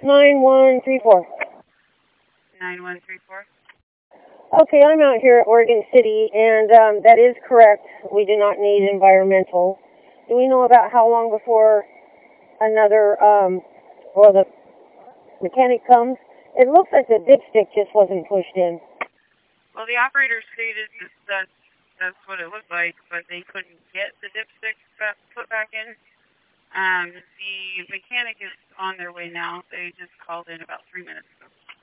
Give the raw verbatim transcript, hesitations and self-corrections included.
nine one three four. nine one three four. Okay, I'm out here at Oregon City, and um, that is correct. We do not need environmental. Do we know about how long before another, um, or the mechanic comes? It looks like the dipstick just wasn't pushed in. Well, the operator stated that that's what it looked like, but they couldn't get the dipstick back, put back in. Um, the mechanic is on their way now. They just called in about three minutes